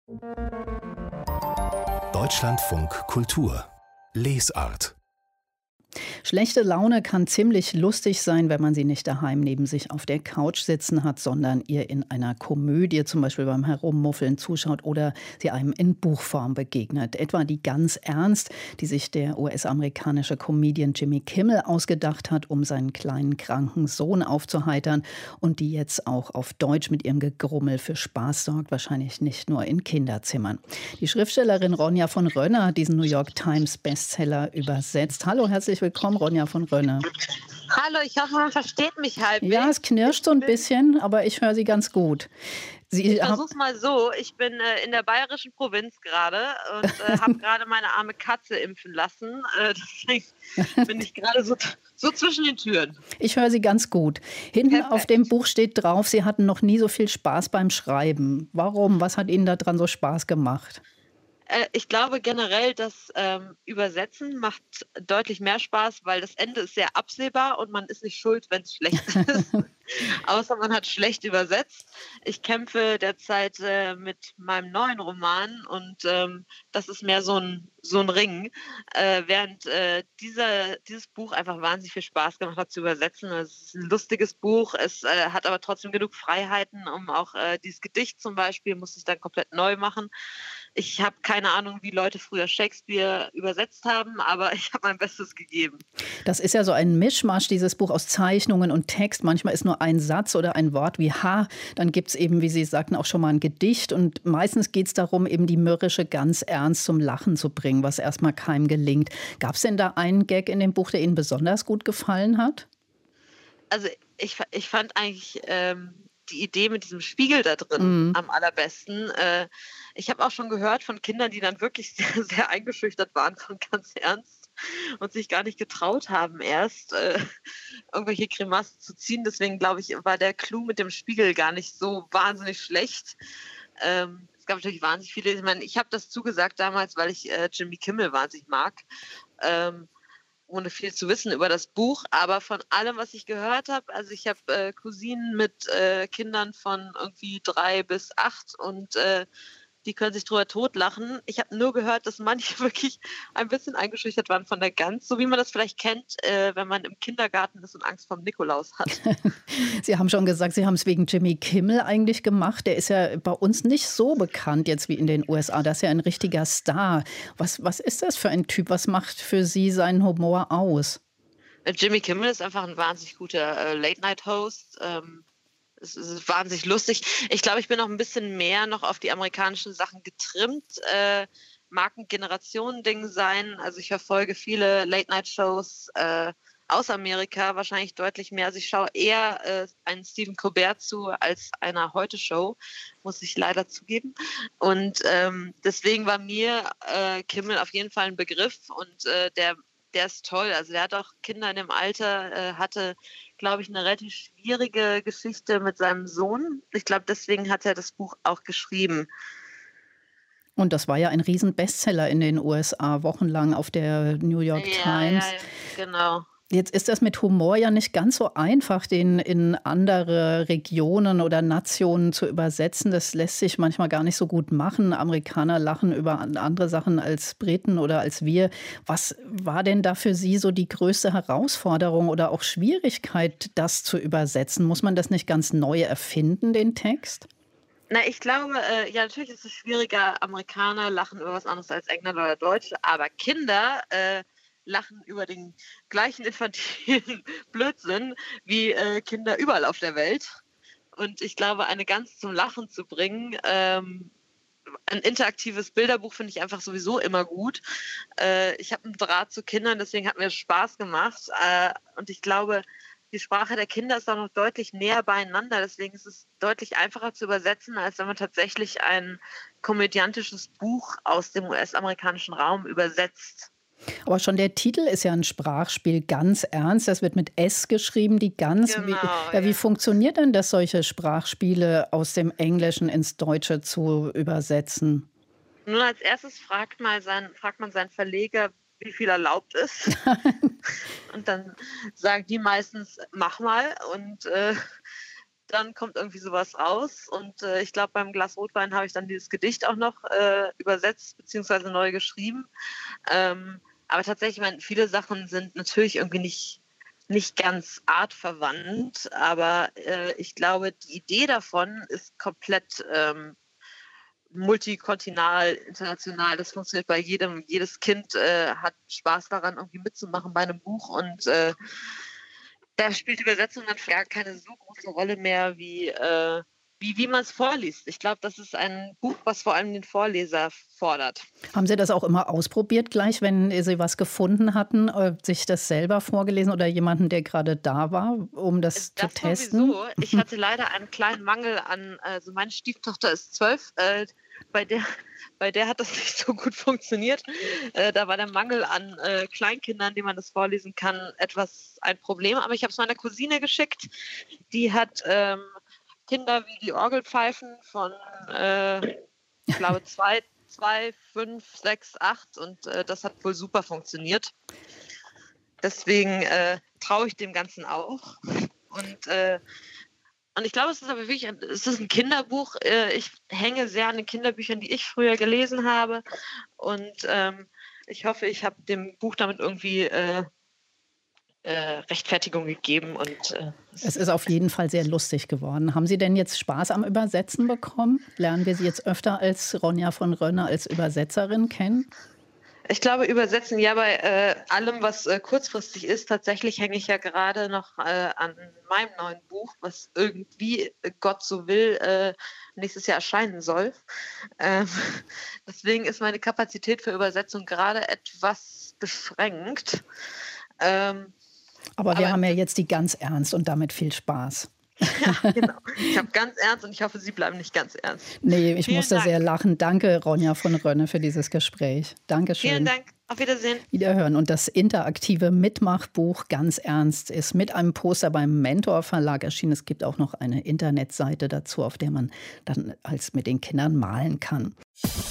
Deutschlandfunk Kultur Lesart. Schlechte Laune kann ziemlich lustig sein, wenn man sie nicht daheim neben sich auf der Couch sitzen hat, sondern ihr in einer Komödie, zum Beispiel beim Herummuffeln, zuschaut oder sie einem in Buchform begegnet. Etwa die Ganz Ernst, die sich der US-amerikanische Comedian Jimmy Kimmel ausgedacht hat, um seinen kleinen kranken Sohn aufzuheitern und die jetzt auch auf Deutsch mit ihrem Gegrummel für Spaß sorgt, wahrscheinlich nicht nur in Kinderzimmern. Die Schriftstellerin Ronja von Rönner hat diesen New York Times Bestseller übersetzt. Hallo, herzlich willkommen, Ronja von Rönner. Hallo, ich hoffe, man versteht mich halbwegs. Ja, es knirscht so ein bisschen, aber ich höre Sie ganz gut. Ich versuch's mal so. Ich bin in der bayerischen Provinz gerade und habe gerade meine arme Katze impfen lassen. Deswegen bin ich gerade so zwischen den Türen. Ich höre Sie ganz gut. Hinten Perfekt. Auf dem Buch steht drauf, Sie hatten noch nie so viel Spaß beim Schreiben. Warum? Was hat Ihnen daran so Spaß gemacht? Ich glaube generell, dass Übersetzen macht deutlich mehr Spaß, weil das Ende ist sehr absehbar und man ist nicht schuld, wenn es schlecht ist. Außer man hat schlecht übersetzt. Ich kämpfe derzeit mit meinem neuen Roman und das ist mehr so ein Ring, während dieses Buch einfach wahnsinnig viel Spaß gemacht hat zu übersetzen. Es ist ein lustiges Buch, es hat aber trotzdem genug Freiheiten, um auch dieses Gedicht zum Beispiel musste ich dann komplett neu machen. Ich habe keine Ahnung, wie Leute früher Shakespeare übersetzt haben, aber ich habe mein Bestes gegeben. Das ist ja so ein Mischmasch, dieses Buch aus Zeichnungen und Text. Manchmal ist nur ein Satz oder ein Wort wie Ha. Dann gibt es eben, wie Sie sagten, auch schon mal ein Gedicht. Und meistens geht es darum, eben die mürrische Ganz ernst zum Lachen zu bringen, was erstmal keinem gelingt. Gab es denn da einen Gag in dem Buch, der Ihnen besonders gut gefallen hat? Also ich fand eigentlich die Idee mit diesem Spiegel da drin am allerbesten. Ich habe auch schon gehört von Kindern, die dann wirklich sehr, sehr eingeschüchtert waren von Ganz Ernst und sich gar nicht getraut haben, erst irgendwelche Grimassen zu ziehen. Deswegen glaube ich, war der Clou mit dem Spiegel gar nicht so wahnsinnig schlecht. Es gab natürlich wahnsinnig viele. Ich meine, ich habe das zugesagt damals, weil ich Jimmy Kimmel wahnsinnig mag. Ohne viel zu wissen über das Buch, aber von allem, was ich gehört habe, also ich habe Cousinen mit Kindern von irgendwie 3 bis 8 und die können sich drüber totlachen. Ich habe nur gehört, dass manche wirklich ein bisschen eingeschüchtert waren von der Gans, so wie man das vielleicht kennt, wenn man im Kindergarten ist und Angst vom Nikolaus hat. Sie haben schon gesagt, Sie haben es wegen Jimmy Kimmel eigentlich gemacht. Der ist ja bei uns nicht so bekannt jetzt wie in den USA. Das ist ja ein richtiger Star. Was ist das für ein Typ? Was macht für Sie seinen Humor aus? Jimmy Kimmel ist einfach ein wahnsinnig guter Late-Night-Host. Es ist wahnsinnig lustig. Ich glaube, ich bin noch ein bisschen mehr noch auf die amerikanischen Sachen getrimmt. Mag ein Generationending sein. Also ich verfolge viele Late-Night-Shows aus Amerika, wahrscheinlich deutlich mehr. Also ich schaue eher einen Stephen Colbert zu als einer Heute-Show, muss ich leider zugeben. Und deswegen war mir Kimmel auf jeden Fall ein Begriff und der ist toll. Also der hat auch Kinder in dem Alter, hatte, glaube ich, eine relativ schwierige Geschichte mit seinem Sohn. Ich glaube, deswegen hat er das Buch auch geschrieben. Und das war ja ein Riesen-Bestseller in den USA, wochenlang auf der New York Times. Ja, genau. Jetzt ist das mit Humor ja nicht ganz so einfach, den in andere Regionen oder Nationen zu übersetzen. Das lässt sich manchmal gar nicht so gut machen. Amerikaner lachen über andere Sachen als Briten oder als wir. Was war denn da für Sie so die größte Herausforderung oder auch Schwierigkeit, das zu übersetzen? Muss man das nicht ganz neu erfinden, den Text? Na, ich glaube, ja, natürlich ist es schwieriger. Amerikaner lachen über was anderes als Engländer oder Deutsche, aber Kinder lachen über den gleichen infantilen Blödsinn wie Kinder überall auf der Welt. Und ich glaube, eine Gans zum Lachen zu bringen, ein interaktives Bilderbuch finde ich einfach sowieso immer gut. Ich habe einen Draht zu Kindern, deswegen hat mir das Spaß gemacht. Und ich glaube, die Sprache der Kinder ist auch noch deutlich näher beieinander. Deswegen ist es deutlich einfacher zu übersetzen, als wenn man tatsächlich ein komödiantisches Buch aus dem US-amerikanischen Raum übersetzt. Aber schon der Titel ist ja ein Sprachspiel, Ganz Ernst. Das wird mit S geschrieben, die Gans. Genau, Wie funktioniert denn das, solche Sprachspiele aus dem Englischen ins Deutsche zu übersetzen? Nun, als erstes fragt man seinen Verleger, wie viel erlaubt ist. Und dann sagen die meistens, mach mal. Und dann kommt irgendwie sowas raus. Und ich glaube, beim Glas Rotwein habe ich dann dieses Gedicht auch noch übersetzt bzw. neu geschrieben. Aber tatsächlich, ich meine, viele Sachen sind natürlich irgendwie nicht ganz artverwandt, aber ich glaube, die Idee davon ist komplett multikontinental, international. Das funktioniert bei jedem. Jedes Kind hat Spaß daran, irgendwie mitzumachen bei einem Buch, und da spielt die Übersetzung dann gar keine so große Rolle mehr, wie man es vorliest. Ich glaube, das ist ein Buch, was vor allem den Vorleser fordert. Haben Sie das auch immer ausprobiert gleich, wenn Sie was gefunden hatten, sich das selber vorgelesen oder jemanden, der gerade da war, um das zu testen? Sowieso. Ich hatte leider einen kleinen Mangel an, also meine Stieftochter ist 12, bei der hat das nicht so gut funktioniert. Da war der Mangel an Kleinkindern, denen man das vorlesen kann, ein Problem. Aber ich habe es meiner Cousine geschickt. Die hat Kinder wie die Orgelpfeifen von, ich glaube, 2, 5, 6, 8, und das hat wohl super funktioniert. Deswegen traue ich dem Ganzen auch. Und ich glaube, es ist aber wirklich ein Kinderbuch. Ich hänge sehr an den Kinderbüchern, die ich früher gelesen habe. Und ich hoffe, ich habe dem Buch damit irgendwie Rechtfertigung gegeben. Und es ist auf jeden Fall sehr lustig geworden. Haben Sie denn jetzt Spaß am Übersetzen bekommen? Lernen wir Sie jetzt öfter als Ronja von Rönne als Übersetzerin kennen? Ich glaube, Übersetzen, ja, bei allem, was kurzfristig ist. Tatsächlich hänge ich ja gerade noch an meinem neuen Buch, was irgendwie, Gott so will, nächstes Jahr erscheinen soll. Deswegen ist meine Kapazität für Übersetzung gerade etwas beschränkt. Aber wir haben ja jetzt die ganz ernst und damit viel Spaß. Ja, genau. Ich habe ganz ernst und ich hoffe, Sie bleiben nicht ganz ernst. Nee, ich Vielen musste Dank. sehr lachen. Danke, Ronja von Rönne, für dieses Gespräch. Dankeschön. Vielen Dank. Auf Wiedersehen. Wiederhören. Und das interaktive Mitmachbuch Ganz Ernst ist mit einem Poster beim Mentor Verlag erschienen. Es gibt auch noch eine Internetseite dazu, auf der man dann als mit den Kindern malen kann.